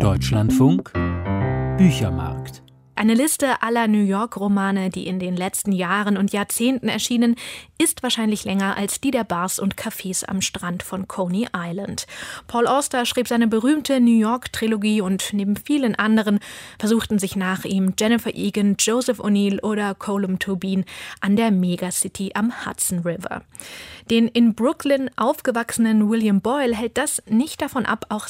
Deutschlandfunk Büchermarkt. Eine Liste aller New York-Romane, die in den letzten Jahren und Jahrzehnten erschienen, ist wahrscheinlich länger als die der Bars und Cafés am Strand von Coney Island. Paul Auster schrieb seine berühmte New York-Trilogie und neben vielen anderen versuchten sich nach ihm Jennifer Egan, Joseph O'Neill oder Colum Tobin an der Megacity am Hudson River. Den in Brooklyn aufgewachsenen William Boyle hält das nicht davon ab, auch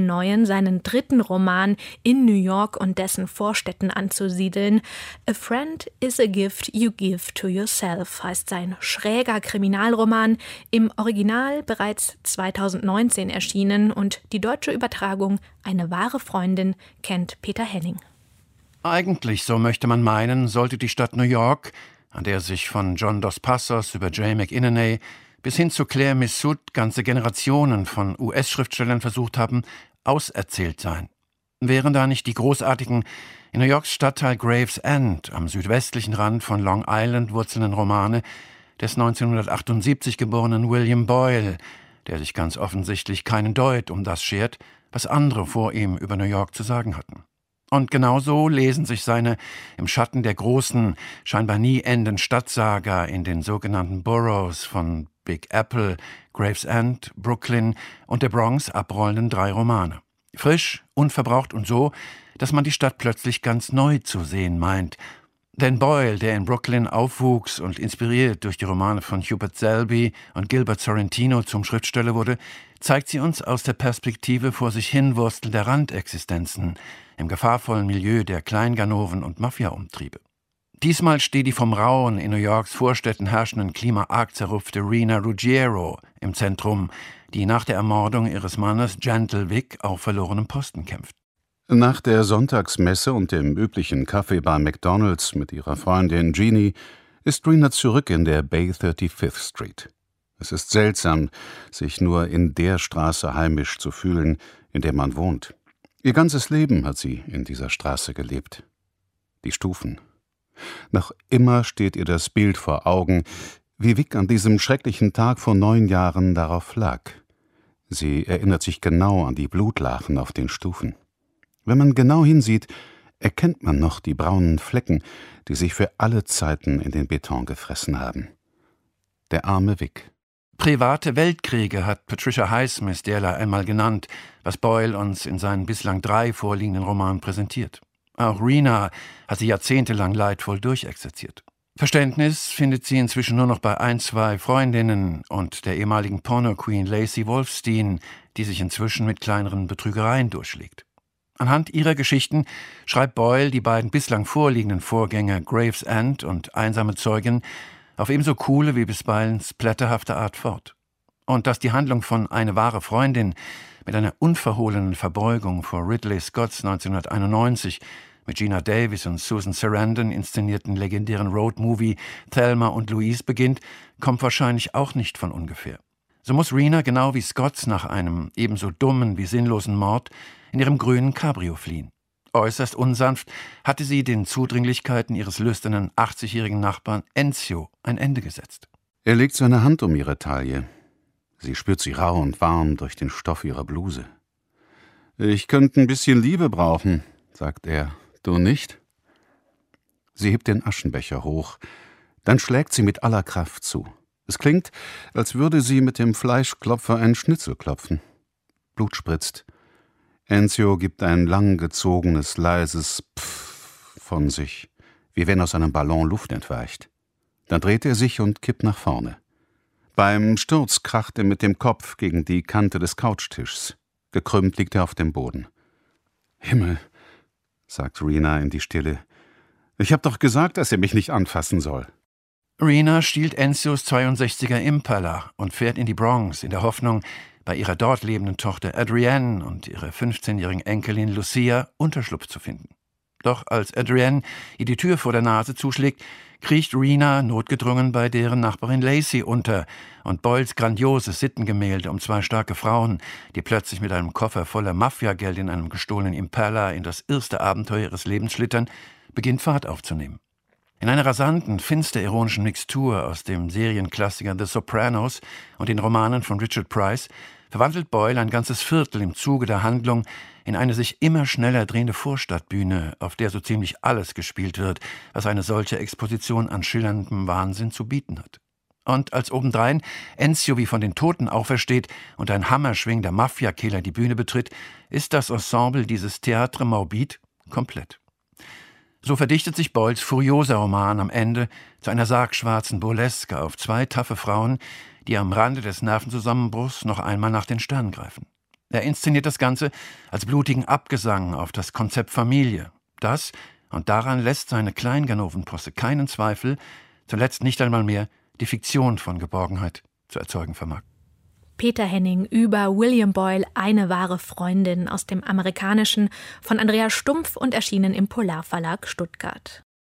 seinen dritten Roman in New York und dessen Vorstädten anzusiedeln. A Friend is a Gift You Give to Yourself heißt sein schräger Kriminalroman, im Original bereits 2019 erschienen, und die deutsche Übertragung Eine wahre Freundin kennt Peter Henning. Eigentlich, so möchte man meinen, sollte die Stadt New York, an der sich von John Dos Passos über J. McInerney bis hin zu Claire Mifsud ganze Generationen von US-Schriftstellern versucht haben, auserzählt sein. Wären da nicht die großartigen, in New Yorks Stadtteil Gravesend am südwestlichen Rand von Long Island wurzelnden Romane des 1978 geborenen William Boyle, der sich ganz offensichtlich keinen Deut um das schert, was andere vor ihm über New York zu sagen hatten. Und genauso lesen sich seine im Schatten der großen, scheinbar nie endenden Stadtsaga in den sogenannten Boroughs von Big Apple, Gravesend, Brooklyn und der Bronx abrollenden 3 Romane. Frisch, unverbraucht und so, dass man die Stadt plötzlich ganz neu zu sehen meint. Denn Boyle, der in Brooklyn aufwuchs und inspiriert durch die Romane von Hubert Selby und Gilbert Sorrentino zum Schriftsteller wurde, zeigt sie uns aus der Perspektive vor sich hinwurstelnder Randexistenzen im gefahrvollen Milieu der Kleinganoven und Mafia-Umtriebe. Diesmal steht die vom rauen, in New Yorks Vorstädten herrschenden Klima arg zerrupfte Rena Ruggiero im Zentrum, die nach der Ermordung ihres Mannes Gentle Vic auf verlorenem Posten kämpft. Nach der Sonntagsmesse und dem üblichen Kaffee bei McDonald's mit ihrer Freundin Jeannie ist Rena zurück in der Bay 35th Street. Es ist seltsam, sich nur in der Straße heimisch zu fühlen, in der man wohnt. Ihr ganzes Leben hat sie in dieser Straße gelebt. Die Stufen. Noch immer steht ihr das Bild vor Augen, wie Vic an diesem schrecklichen Tag vor 9 Jahren darauf lag. Sie erinnert sich genau an die Blutlachen auf den Stufen. Wenn man genau hinsieht, erkennt man noch die braunen Flecken, die sich für alle Zeiten in den Beton gefressen haben. Der arme Vic. Private Weltkriege hat Patricia Highsmith derlei einmal genannt, was Boyle uns in seinen bislang 3 vorliegenden Romanen präsentiert. Auch Rena hat sie jahrzehntelang leidvoll durchexerziert. Verständnis findet sie inzwischen nur noch bei 1, 2 Freundinnen und der ehemaligen Porno-Queen Lacey Wolfstein, die sich inzwischen mit kleineren Betrügereien durchschlägt. Anhand ihrer Geschichten schreibt Boyle die beiden bislang vorliegenden Vorgänge Gravesend und Einsame Zeugin auf ebenso coole wie bisweilen splatterhafte Art fort. Und dass die Handlung von Eine wahre Freundin mit einer unverhohlenen Verbeugung vor Ridley Scotts 1991 mit Gina Davis und Susan Sarandon inszenierten legendären Roadmovie Thelma und Louise beginnt, kommt wahrscheinlich auch nicht von ungefähr. So muss Rena genau wie Scotts nach einem ebenso dummen wie sinnlosen Mord in ihrem grünen Cabrio fliehen. Äußerst unsanft hatte sie den Zudringlichkeiten ihres lüsternen 80-jährigen Nachbarn Enzio ein Ende gesetzt. Er legt seine Hand um ihre Taille. Sie spürt sie rau und warm durch den Stoff ihrer Bluse. »Ich könnte ein bisschen Liebe brauchen«, sagt er. »Du nicht?« Sie hebt den Aschenbecher hoch. Dann schlägt sie mit aller Kraft zu. Es klingt, als würde sie mit dem Fleischklopfer einen Schnitzel klopfen. Blut spritzt. Enzio gibt ein langgezogenes, leises Pfff von sich, wie wenn aus einem Ballon Luft entweicht. Dann dreht er sich und kippt nach vorne. Beim Sturz kracht er mit dem Kopf gegen die Kante des Couchtischs. Gekrümmt liegt er auf dem Boden. »Himmel«, sagt Rena in die Stille. »Ich hab doch gesagt, dass er mich nicht anfassen soll.« Rena stiehlt Enzios 62er Impala und fährt in die Bronx in der Hoffnung, bei ihrer dort lebenden Tochter Adrienne und ihrer 15-jährigen Enkelin Lucia Unterschlupf zu finden. Doch als Adrienne ihr die Tür vor der Nase zuschlägt, kriecht Rena notgedrungen bei deren Nachbarin Lacey unter und Boyles grandioses Sittengemälde um 2 starke Frauen, die plötzlich mit einem Koffer voller Mafiageld in einem gestohlenen Impala in das erste Abenteuer ihres Lebens schlittern, beginnt Fahrt aufzunehmen. In einer rasanten, finster-ironischen Mixtur aus dem Serienklassiker The Sopranos und den Romanen von Richard Price verwandelt Boyle ein ganzes Viertel im Zuge der Handlung in eine sich immer schneller drehende Vorstadtbühne, auf der so ziemlich alles gespielt wird, was eine solche Exposition an schillerndem Wahnsinn zu bieten hat. Und als obendrein Enzio wie von den Toten aufersteht und ein hammerschwingender Mafiakiller die Bühne betritt, ist das Ensemble dieses Théâtre Morbide komplett. So verdichtet sich Boyles furioser Roman am Ende zu einer sargschwarzen Burleske auf 2 taffe Frauen, die am Rande des Nervenzusammenbruchs noch einmal nach den Sternen greifen. Er inszeniert das Ganze als blutigen Abgesang auf das Konzept Familie, das, und daran lässt seine Kleinganovenposse keinen Zweifel, zuletzt nicht einmal mehr die Fiktion von Geborgenheit zu erzeugen vermag. Peter Henning über William Boyle, eine wahre Freundin aus dem Amerikanischen, von Andreas Stumpf und erschienen im Polarverlag Stuttgart.